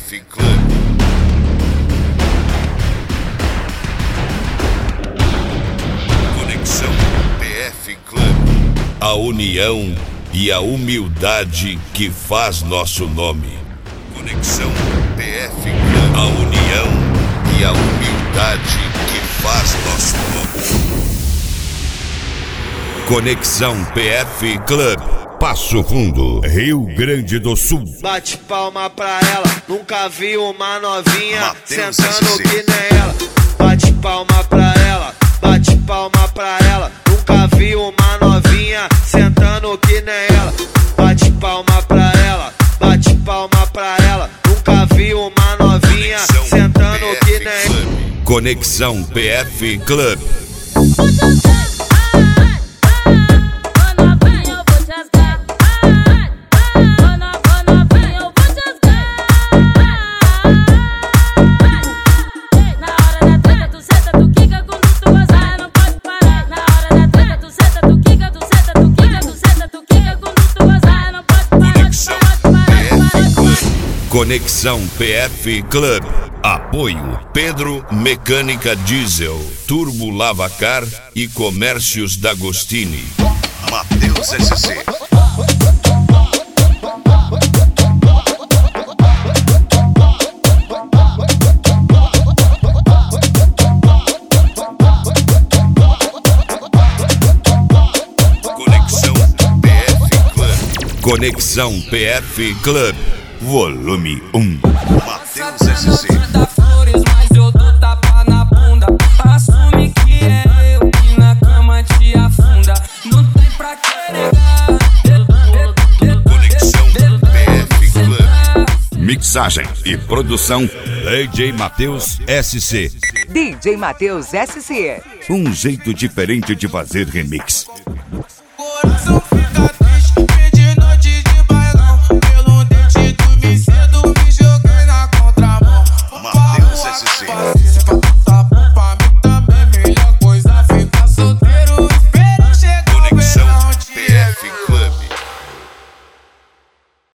PF Club. Conexão PF Club. A união e a humildade que faz nosso nome. Conexão PF Club. A união e a humildade que faz nosso nome. Conexão PF Club. Passo Fundo, Rio Grande do Sul. Bate palma pra ela, nunca vi uma novinha sentando que nem ela. Bate palma pra ela, bate palma pra ela, nunca vi uma novinha sentando que nem ela. Bate palma pra ela, bate palma pra ela, nunca vi uma novinha sentando que nem ela. Conexão PF Club. Conexão PF Club. Apoio Pedro Mecânica Diesel, Turbo Lavacar e Comércios D'Agostini. Matheus SC. Conexão PF Club. Conexão PF Club. Volume 1. Matheus SC. Flores, mas eu dou tapa na bunda. Assume que é eu que na cama te afunda. Não tem pra carregar. Conexão PF Club. Mixagem e produção DJ Matheus SC. DJ Matheus SC. Um jeito diferente de fazer remix.